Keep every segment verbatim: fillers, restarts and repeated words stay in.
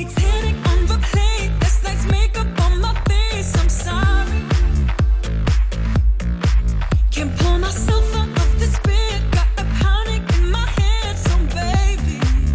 Titanic on replay. Last night's makeup on my face. I'm sorry. Can't pull myself out of this bed. Got a panic in my head. So baby,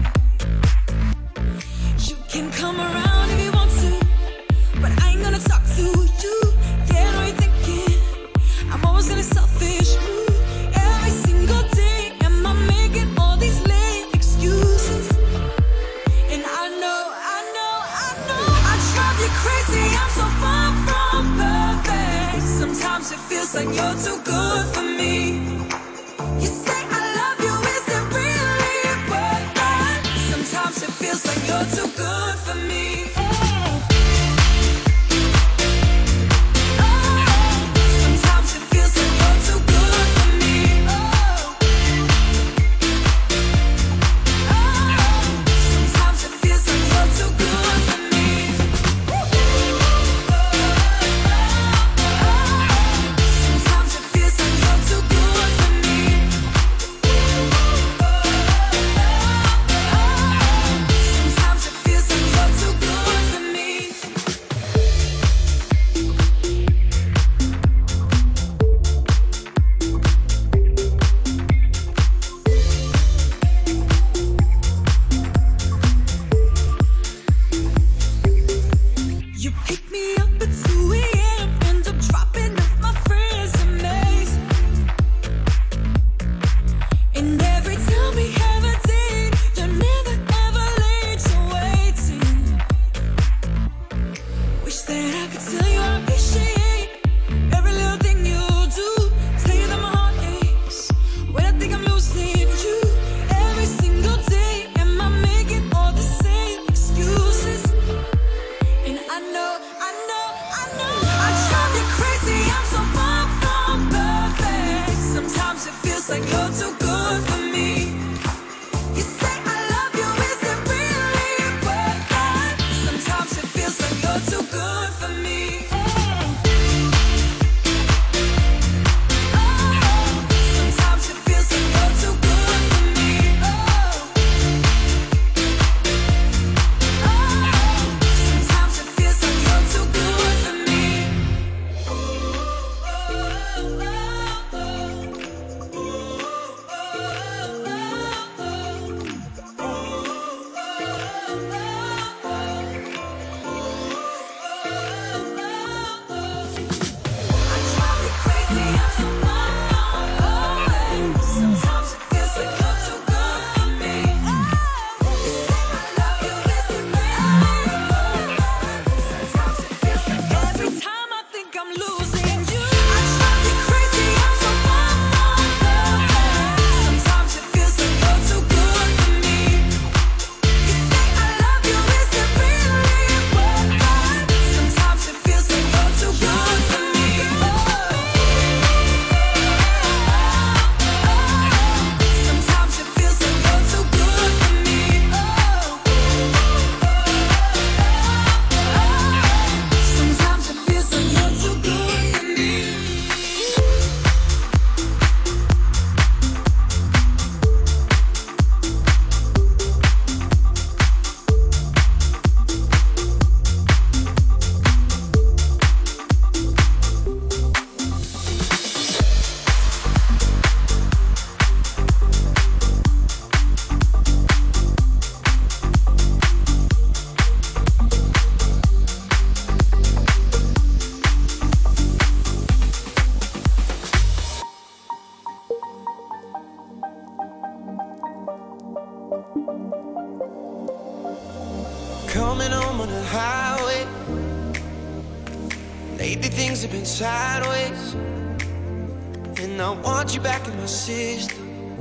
you can come around if you want to, but I ain't gonna talk to you. Yeah, I know you're thinking I'm always in a selfish mood. Every single day, am I making all these lame excuses? And I know, I know, I know I drive you crazy. I'm so far from perfect. Sometimes it feels like you're too good for me. You say I love you, is it really worth that? Sometimes it feels like you're too good for me. Coming home on the highway. Lately things have been sideways, and I want you back in my system,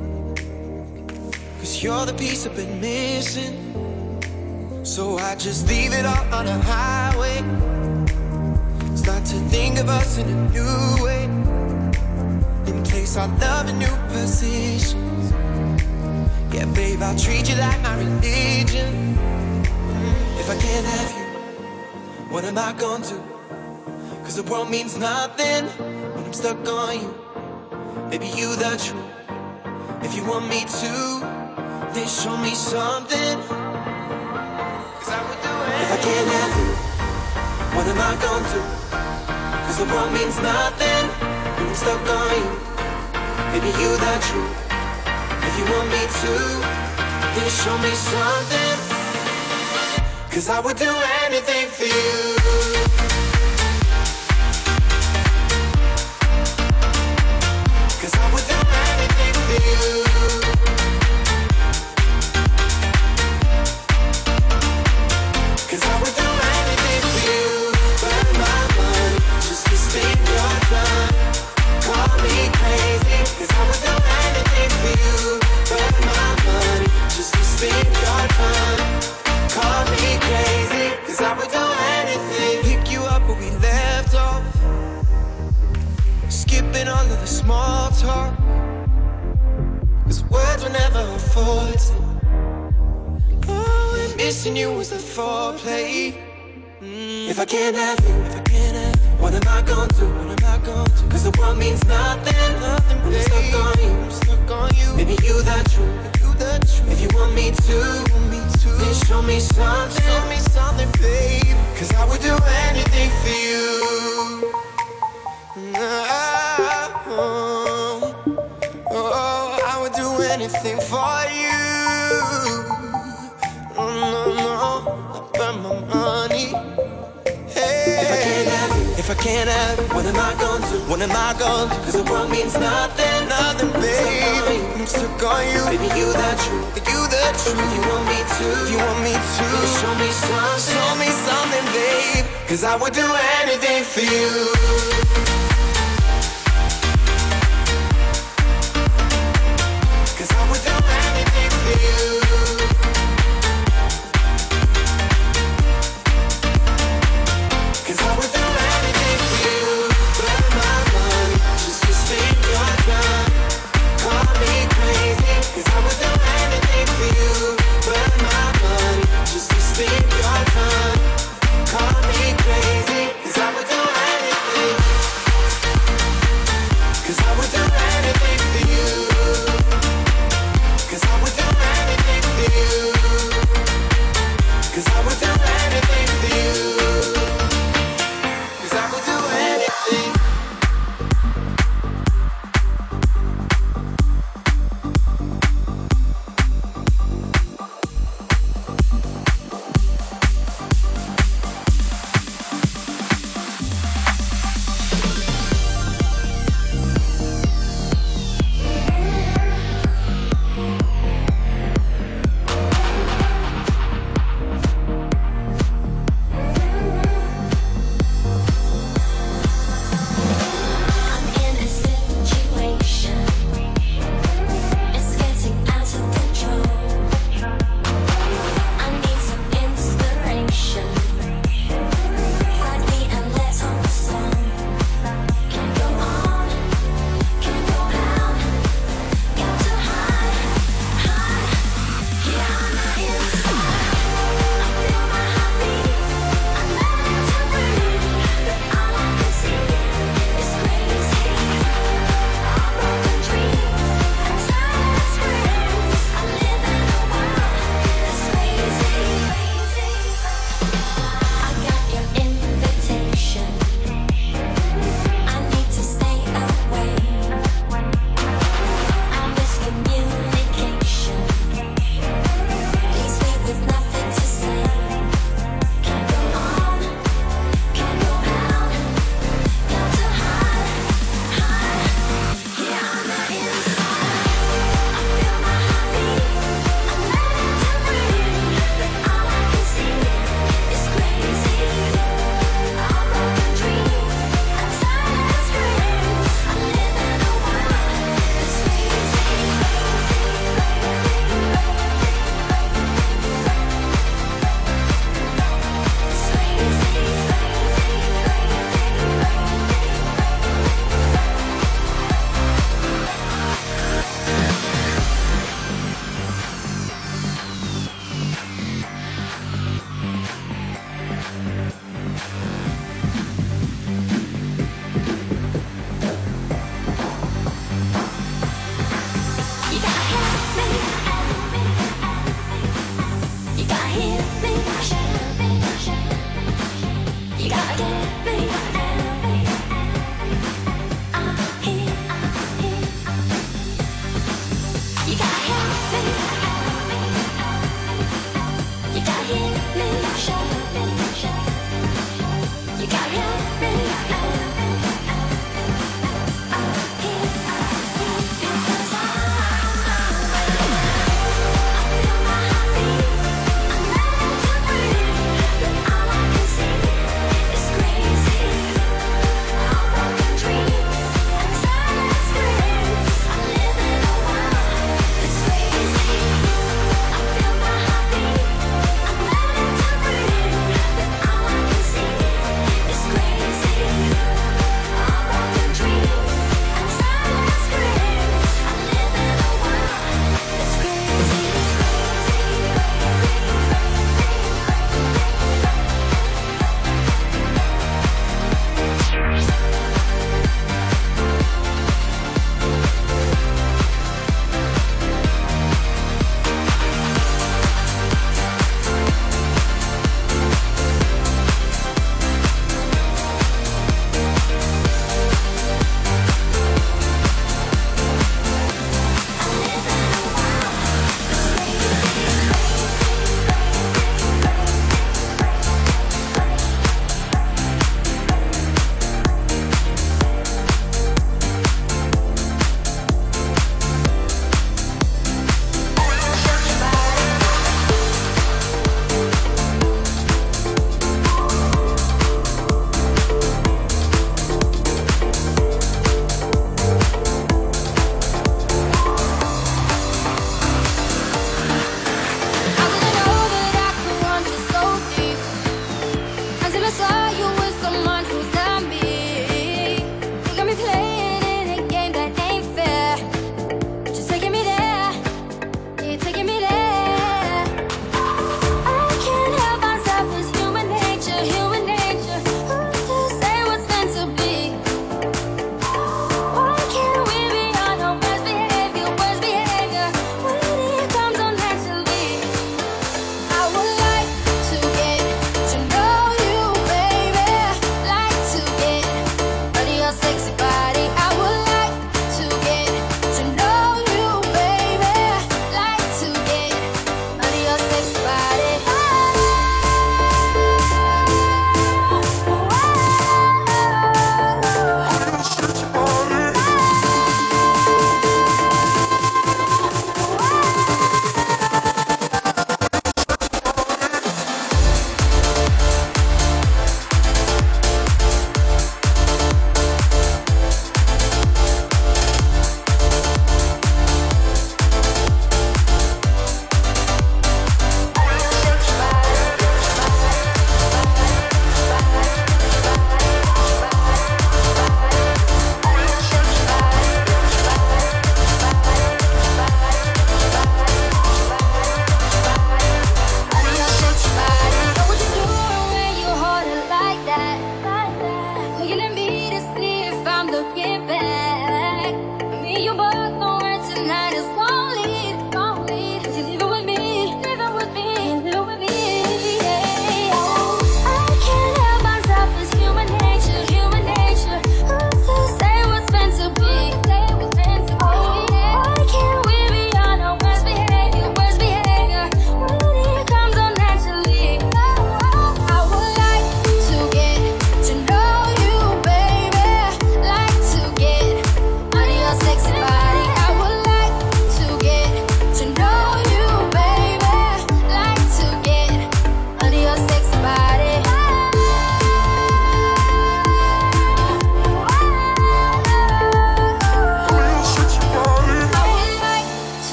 cause you're the piece I've been missing. So I just leave it all on the highway, start to think of us in a new way, and place our love in new positions. Yeah, babe, I'll treat you like my religion. If I can't have you, what am I gonna do? Cause the world means nothing when I'm stuck on you. Baby, you the truth. If you want me to, then show me something, cause I would do What am I gonna do? Cause the world means nothing when I'm stuck on you. Baby, you the truth. If you want me to, then show me something. Cause I would do anything for you. Small talk, cause words were never afforded. Oh, and missing you was the foreplay. Mm. If I can't have you, if I can't have you, what am I gonna do? What am I gonna do? Cause the world means nothing, nothing, babe. I'm stuck on you, I'm stuck on you. Baby, you the truth, you the truth. If you want me to, want me to, then show me something, show me something, babe. Cause I would do anything for you. Oh, oh, I would do anything for you. Oh, no, no, I burn my money. Hey. If I can't have you, if I can't have you, what am I gonna do? What am I gonna do? Cause the world means nothing, nothing, baby. I'm stuck on you, baby, you the truth, you the truth. If you want me to, if you want me to, then show me something, show me something, babe. Cause I would do anything for you.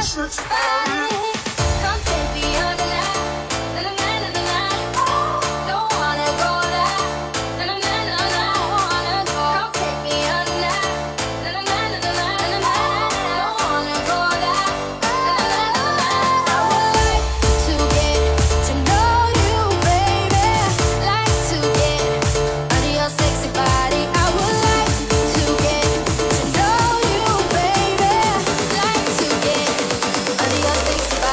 Sexy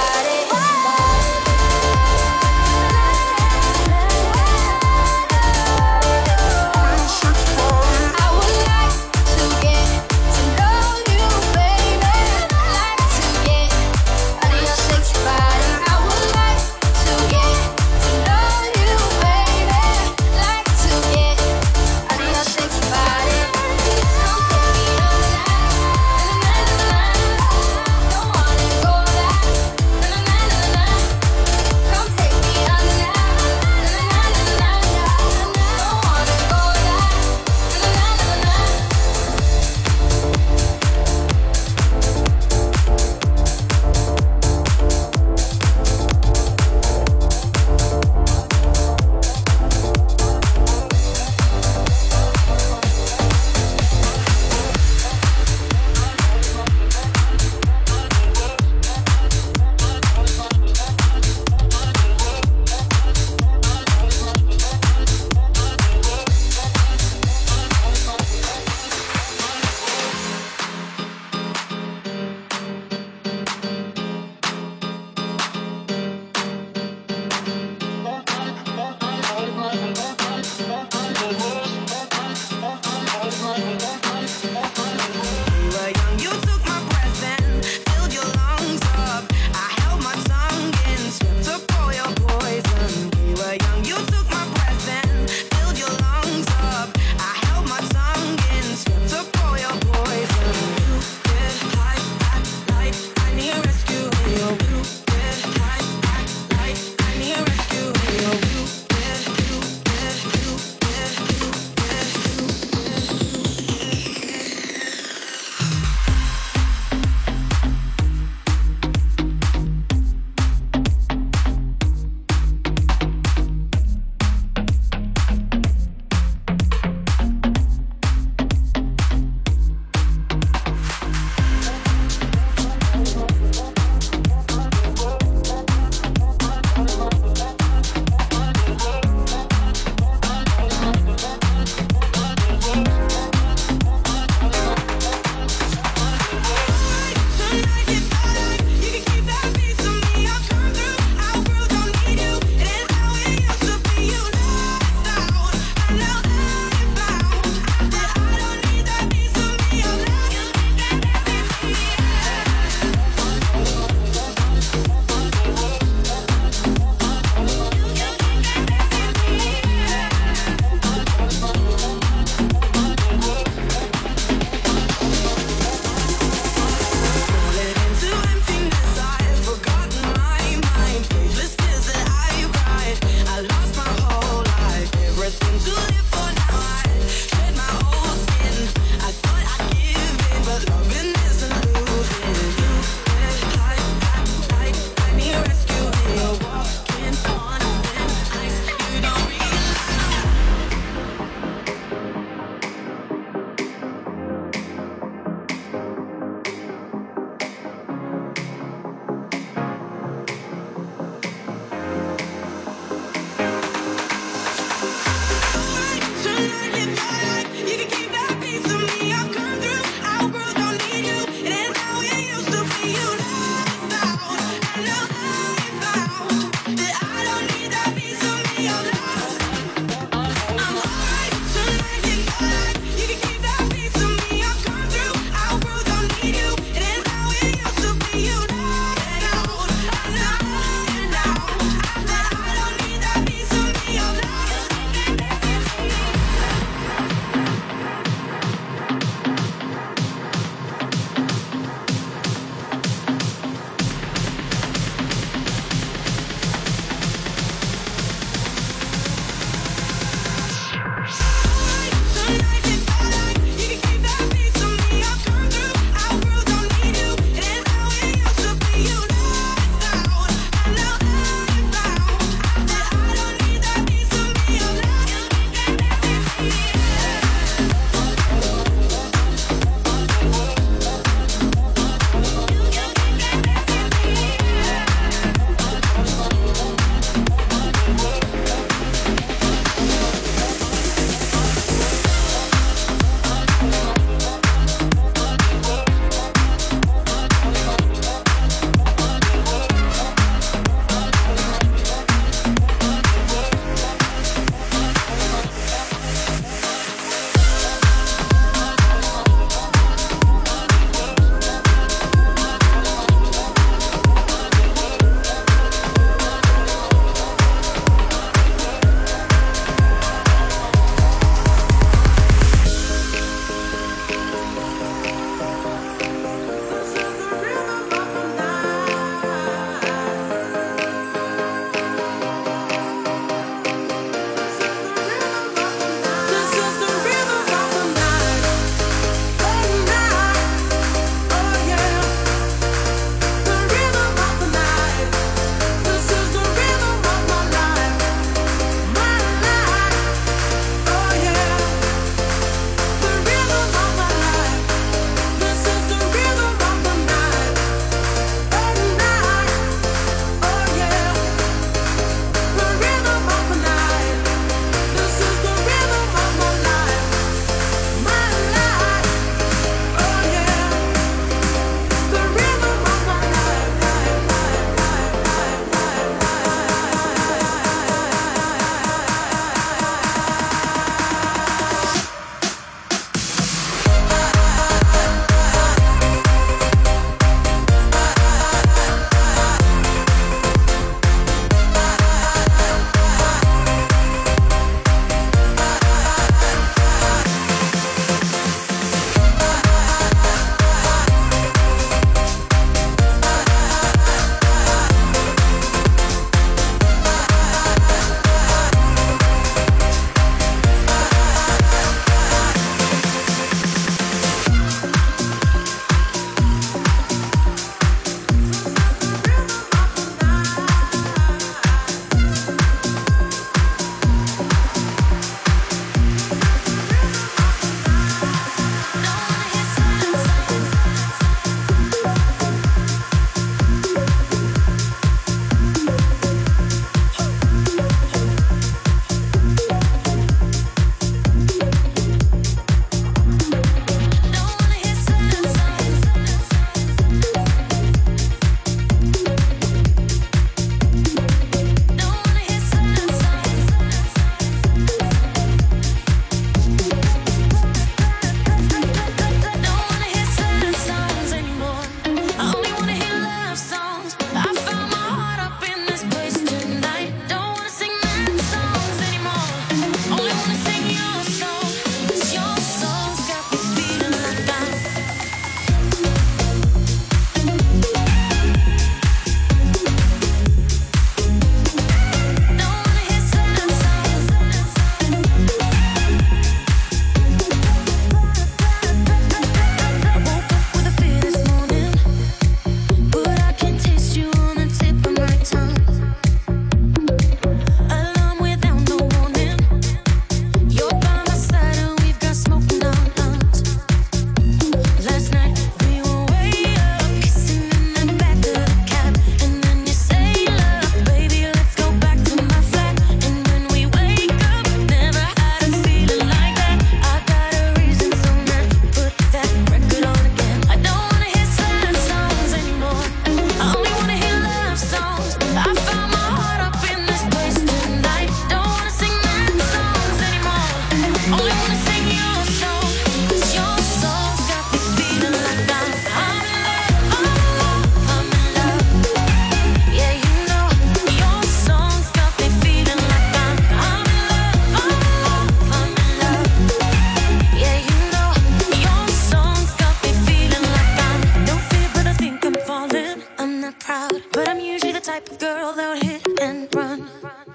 crowd, but I'm usually the type of girl that would hit and run.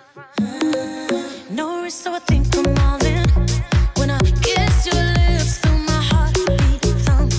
No risk, so I think I'm all in. When I kiss your lips, feel my heartbeat thump.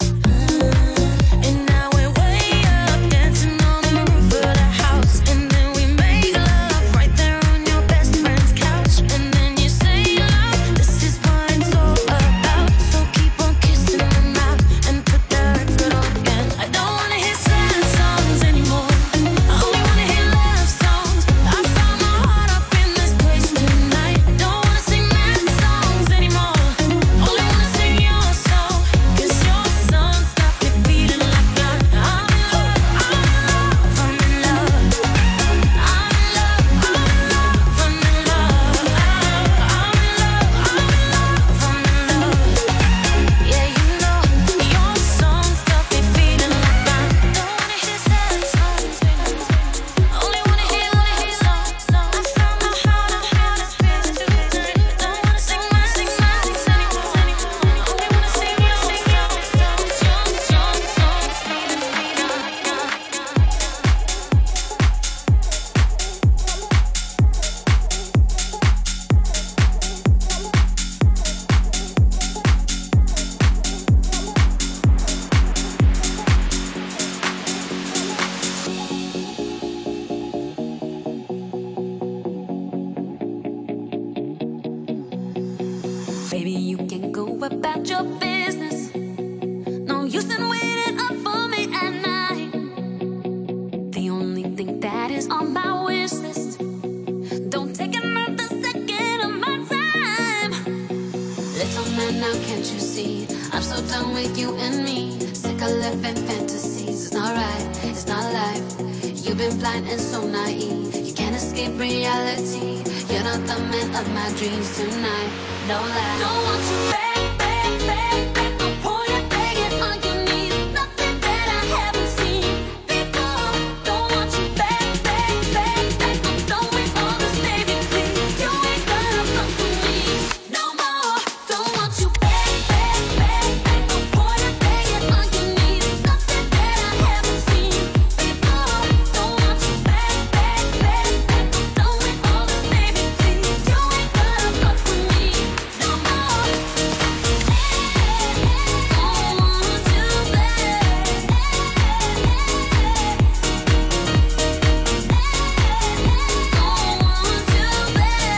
And now we're way up, dancing on the roof of the house. And then we make love right there on your best friend's couch. And then you say, love, this is what it's all about. So keep on kissing my mouth and put that record on again. I don't wanna hear sad songs anymore. I only wanna hear love songs. I found my heart up in this place tonight. Don't wanna sing mad songs anymore. Only wanna sing your song. 'Cause your song's got me feeling like I'm in love, I'm in love, I'm in love. I'm in love, I'm in love, I'm in love. I'm in love, I'm in love, I'm in love. Yeah, you know, your song's got me feeling like I don't wanna hear sad songs anymore. Only wanna hear love songs. I found my heart up in this place tonight. Don't wanna sing my sing my anymore. Only wanna sing your sing your songs. Your songs, songs feeling me now. Baby, you can go about your business. No use in waiting up for me at night. The only thing that is on my wish list. Don't take another second of my time. Little man, now can't you see? I'm so done with you and me. Sick of living fantasies. It's not right, it's not life. You've been blind and so naive. You can't escape reality. You're not the man of my dreams tonight. No lie. Don't want you back, back, back, back. I'm pointing, begging on your knees. Nothing that I haven't seen before. Don't want you back, back, back, back. I'm done with all this, baby, please. You ain't gonna fuck with me no more. Don't want you back, back, back, back. I'm pointing, begging on your knees. Nothing that I haven't seen before. Don't want you back, back, back, back. I'm done with all this, baby, please. You ain't gonna fuck with me no more. Don't want you back. Don't want you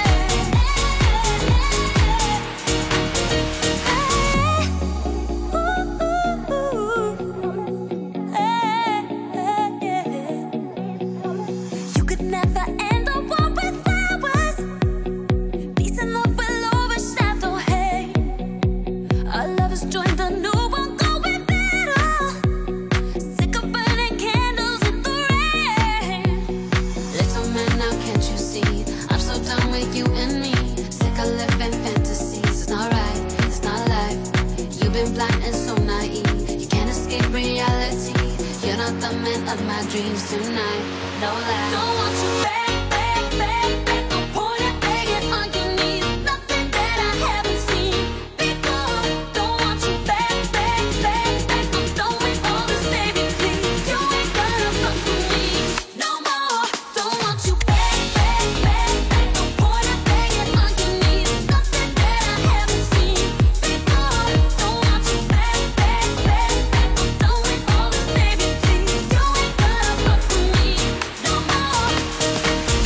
back. You could never end a war without us. Peace and love will overshadow hate. Our lovers join the new one, going better. Sick of burning candles in the rain. Little man, now can't you see? I'm so done with you and me. Sick of living fantasies. It's not right, it's not life. You've been blind and so naive. You can't escape reality. You're not the man of my dreams tonight. No lie. Don't want you back, back, back, back. I'm pointing, begging on your knees. Nothing that I haven't seen before. Don't want you back, back, back, back. I'm done with all this, baby, please. You ain't gonna fuck with me no more. Don't want you back, back, back, back. I'm pointing, begging on your knees. Nothing that I haven't seen before. Don't want you back, back, back, back. I'm done with all this, baby, please. You ain't gonna fuck with me no more.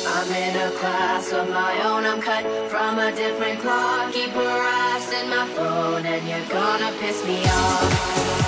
I'm in a class of my own, I'm cut from a different cloth. Keep harassing my phone and you're gonna piss me off.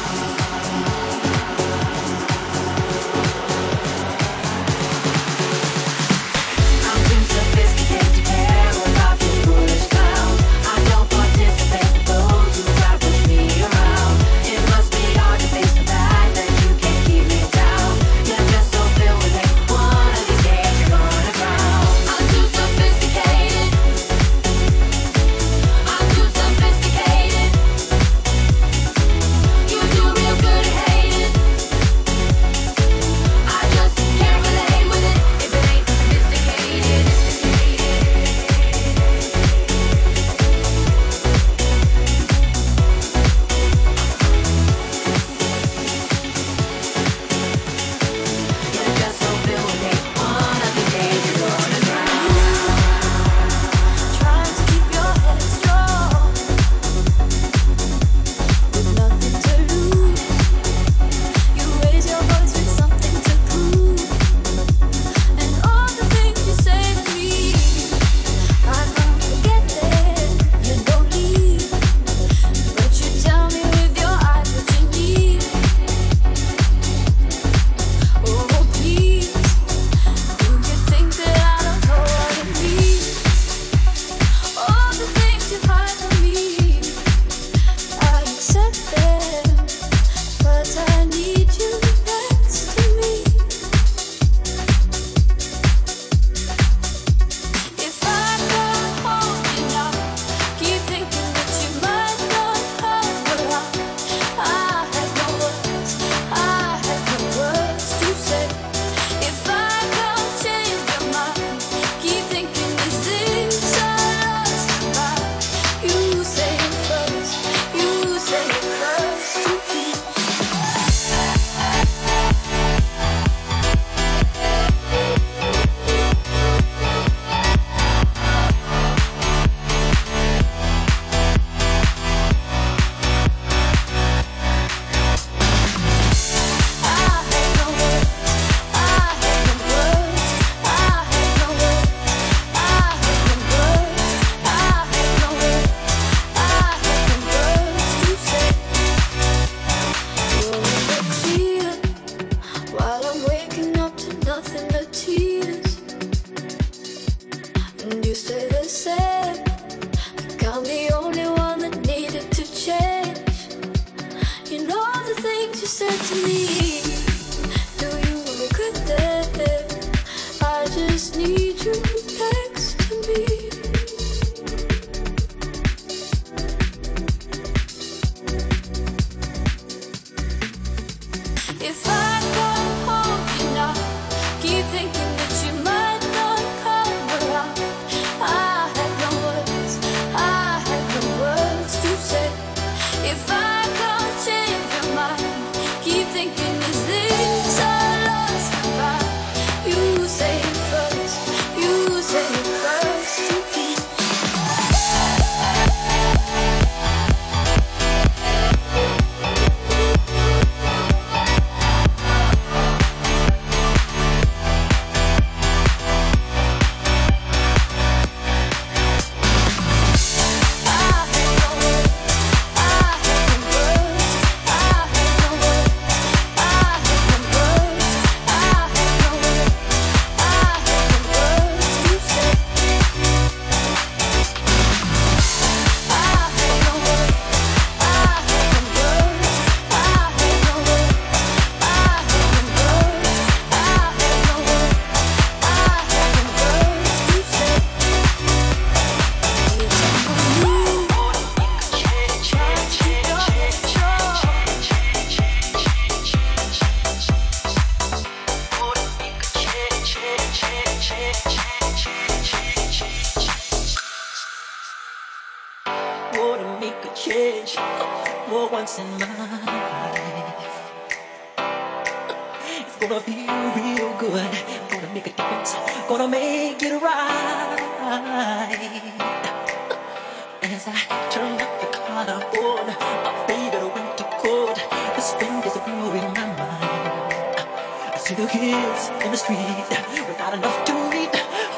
See the kids in the street without enough to eat.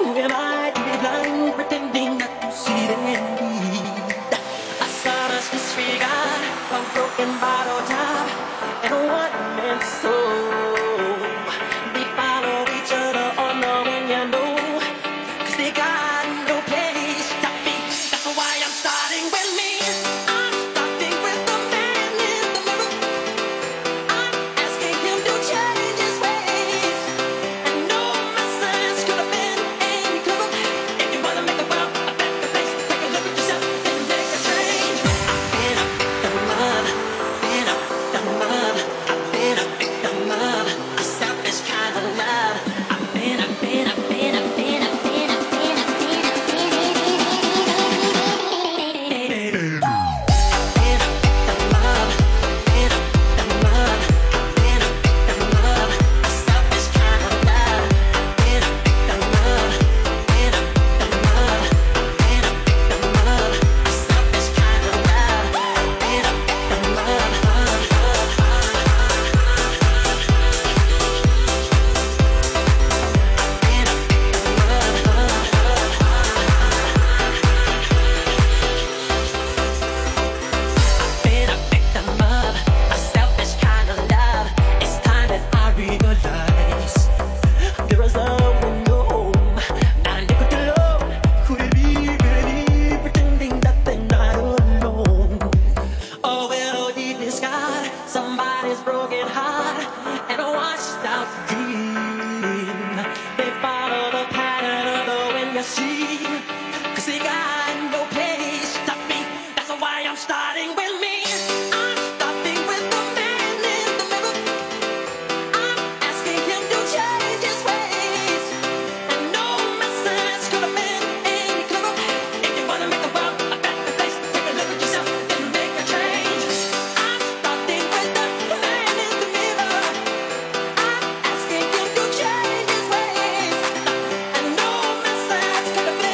you see? 'Cause they got no place to be. That's why I'm starting with me. I'm starting with the man in the mirror. I'm asking him to change his ways. And no message could have been any clearer. If you wanna make the world a better place, take a look at yourself and make a change. I'm starting with the man in the mirror. I'm asking him to change his ways. And no message could have been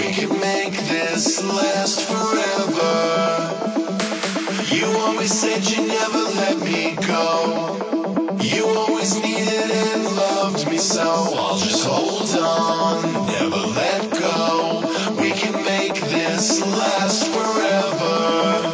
We can make this last forever. You always said you never let me go. You always needed and loved me so. I'll just hold on, never let go. We can make this last forever.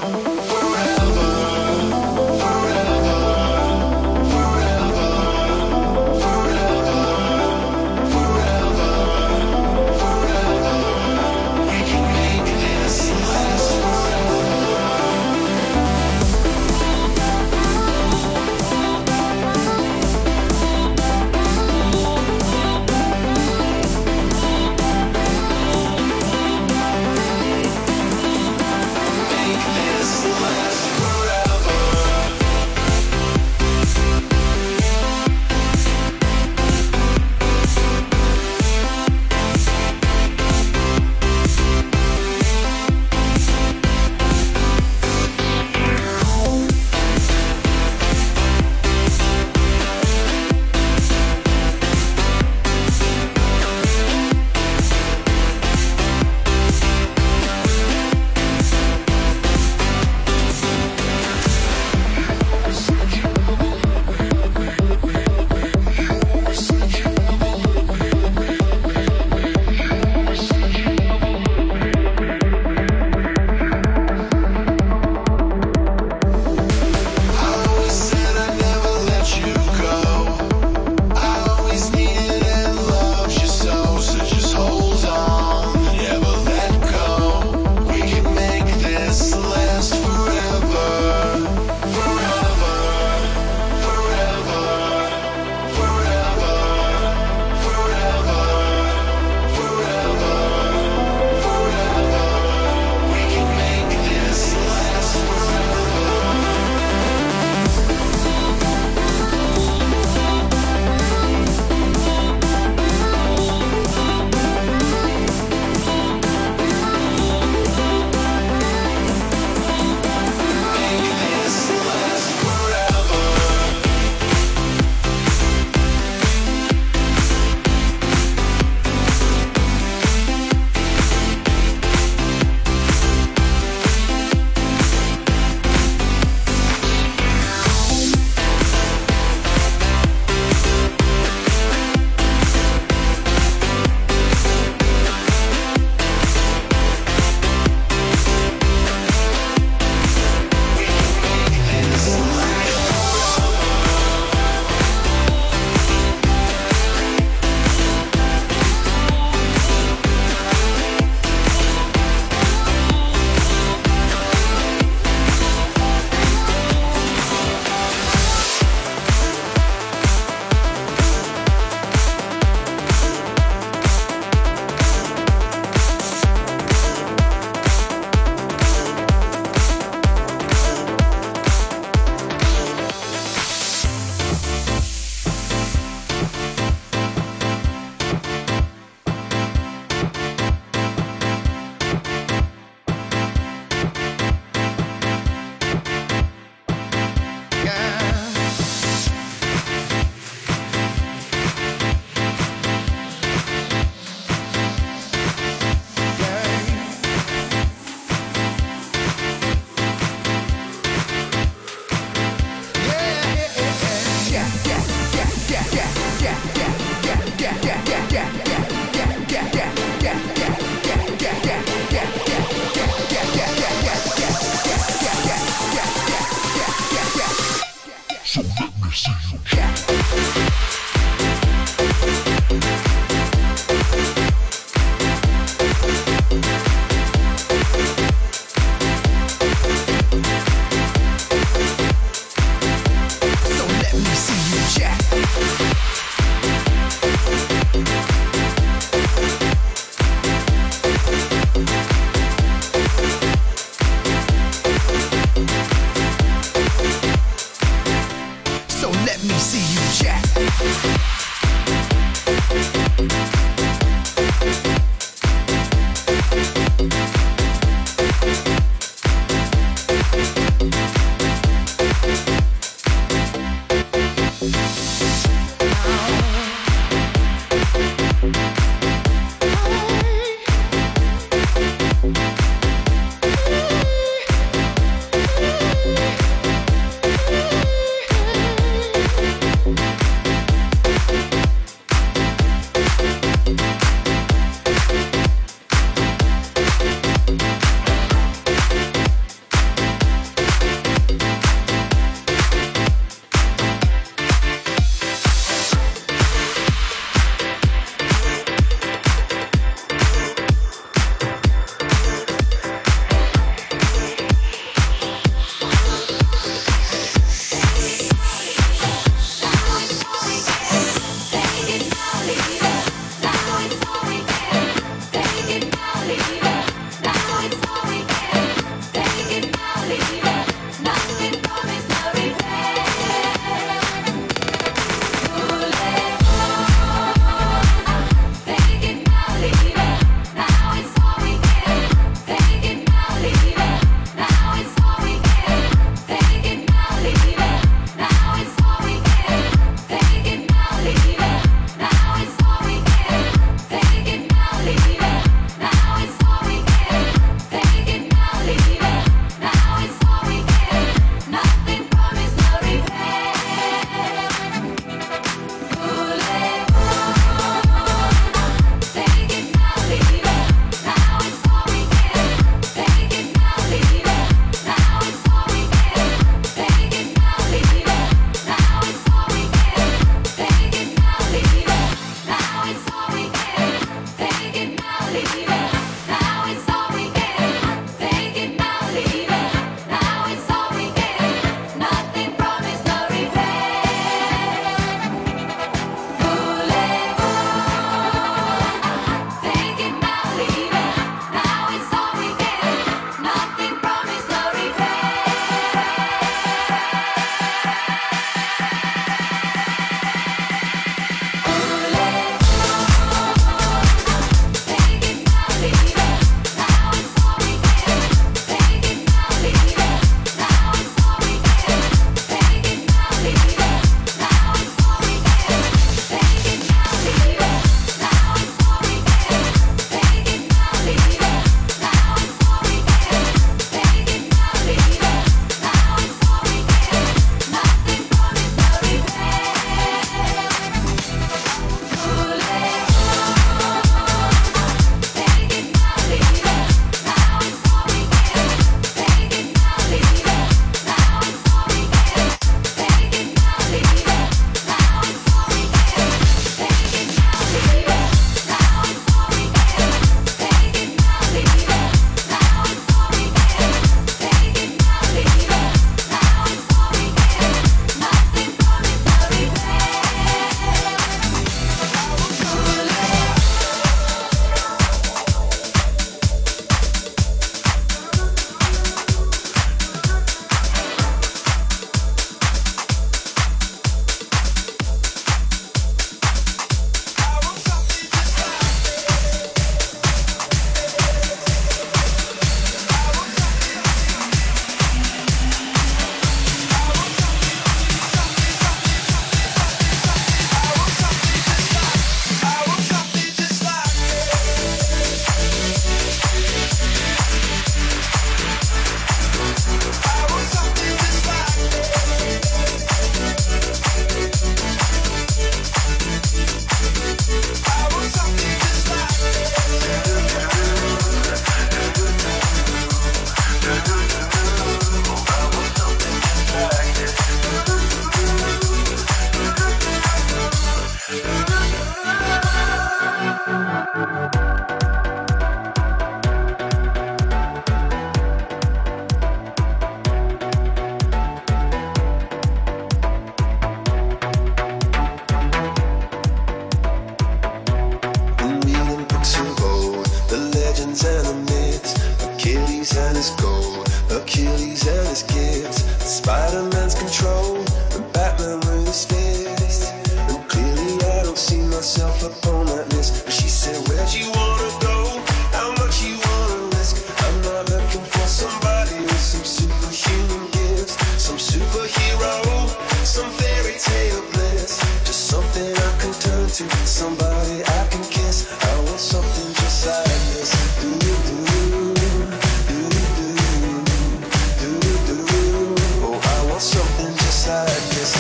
Achilles and his gold, Achilles and his gifts, Spider-Man's control, and Batman with his fist. And clearly I don't see myself up on that list. But she said, where'd you wanna go? How much you wanna risk? I'm not looking for somebody with some superhuman gifts, some superhero, some fairy tale bliss. Just something I can turn to, somebody I can kiss. I want something just like this. Do-do-do, do-do-do, do-do-do. Oh, I want something just like this.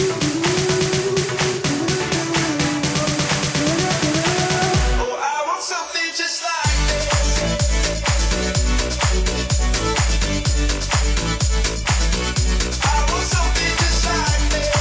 Oh, I want something just like this. I want something just like this.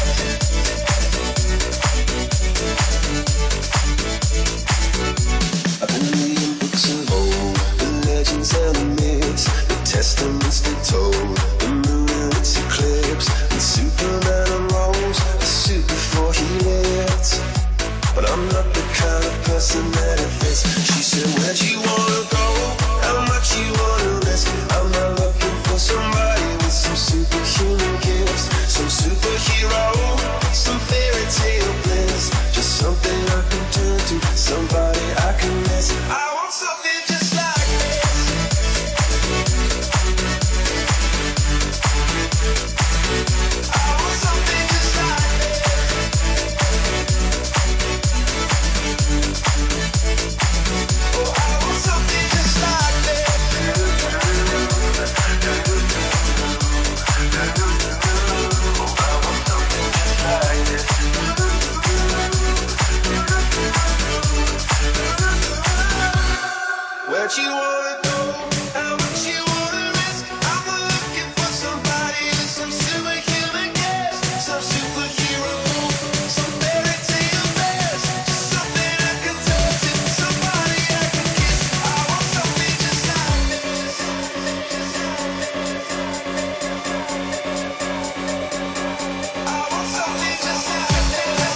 I've been reading books of old, the legends and the myths, the testaments they told, the moon and its eclipse, and Superman unrolls a suit before he lived. But I'm not the kind of person that it fits. She said, where'd you wanna go? How much you wanna risk? I'm not looking for somebody with some superhuman gifts, some superhero, some fairy tale bliss. Just something I can turn to, somebody I can miss. I want something just like this. I want something just like this. Oh, I want something just like this. Oh, I want something just like this. Where'd you wanna go? How much you wanna risk? I'm not looking for somebody with some superhuman gifts, some superhero, some fairy tale bliss. Just something I can turn to, somebody I can kiss. I want something just like this. I want something just like this.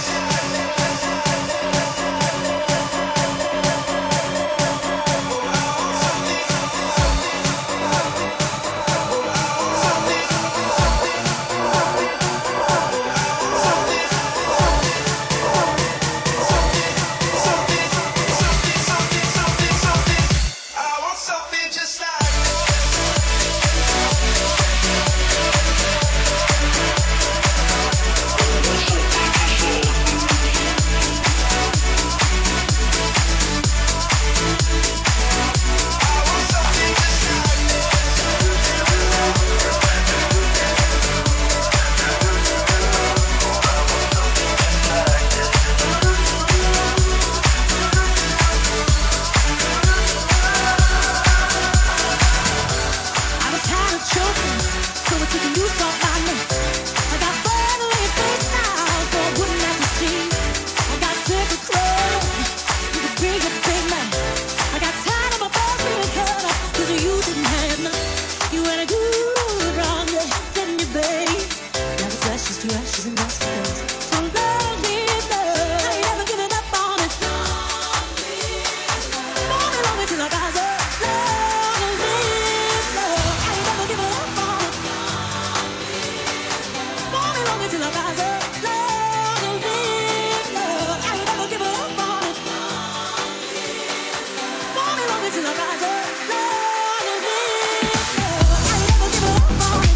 I want something just like I was tired of choking, so I took a loose off my neck. I got finally face now, so I wouldn't have to see. I got sick of crying, you could be a big man. I got tired of my boss being cut off, 'cause you didn't have none. You had a good run, yeah, didn't you, babe? Now it's ashes to ashes and dust to dust. So long live love, I ain't never giving up on it. Long live till I rise up. Long live love, I ain't never giving up on it. Long live till I rise up. Long live love, I ain't never giving up on it. Long live till I rise up. Long live love, I ain't never giving up on it.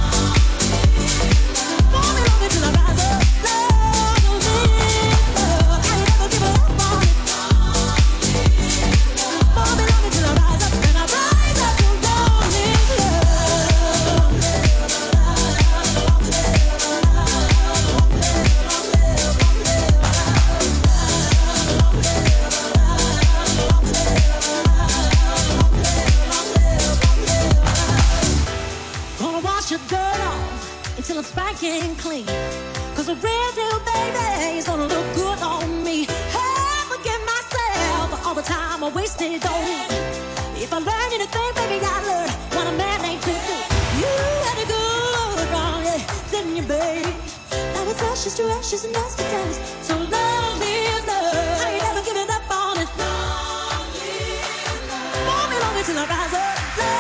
Long live till I rise up. Long live love, I ain't never giving up on it. Long live till I rise up, and I rise up to long live love. Gonna wash your dirt off until it's spanking clean. 'Cause a real deal baby is gonna look good on me. Hey, forgive myself for all the time I wasted on you. If I learned anything, baby, I learned what a man ain't to do. You had a good run, yeah, didn't you, baby? Now it's ashes to ashes and dust to dust. So long live love, I ain't never giving up on it. Long live love, long live till I rise up. Love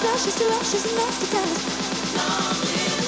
She's too low, she's enough to dance.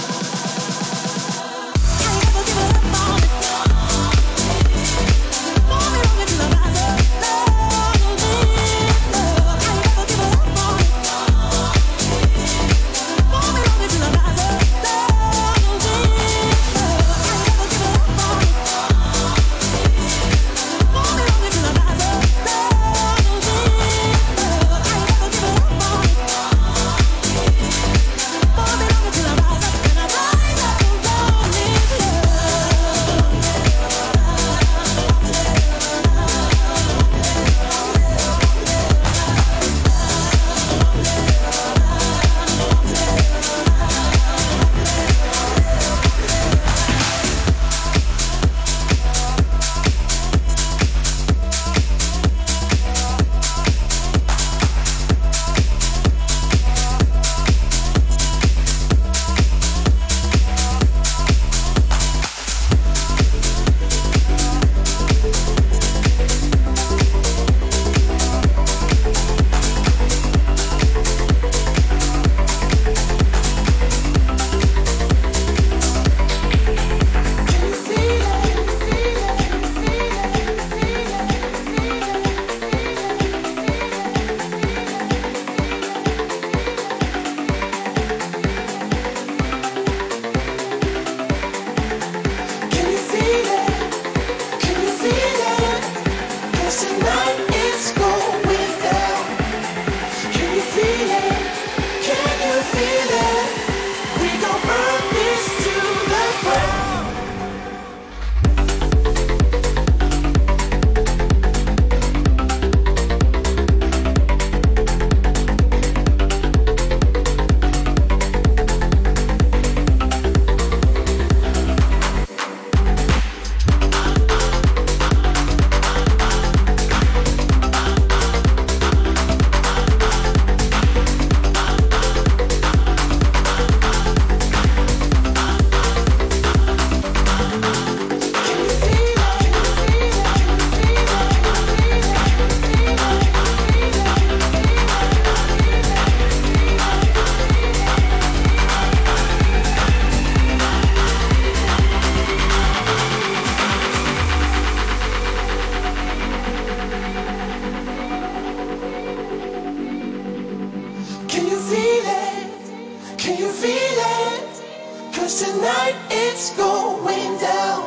Tonight it's going down.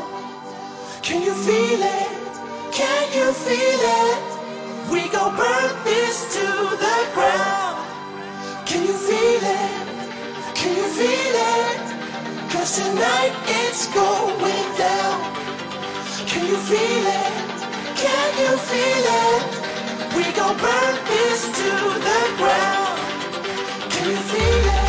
Can you feel it? Can you feel it? We gon' burn this to the ground. Can you feel it? Can you feel it? Cause tonight it's going down. Can you feel it? Can you feel it? We gon' burn this to the ground. Can you feel it?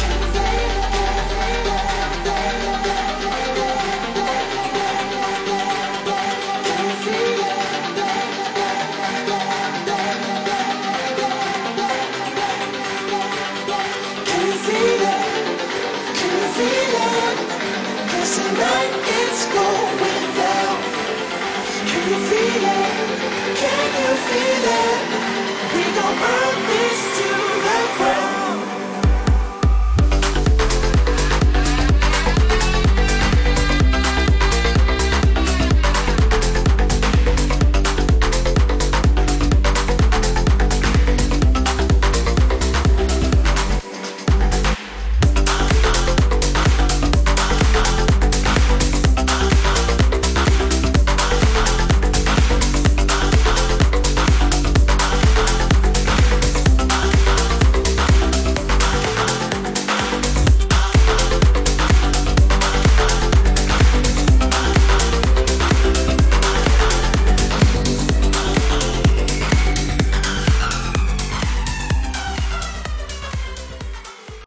Tonight it's going down. Can you feel it? Can you feel it? We gon' burn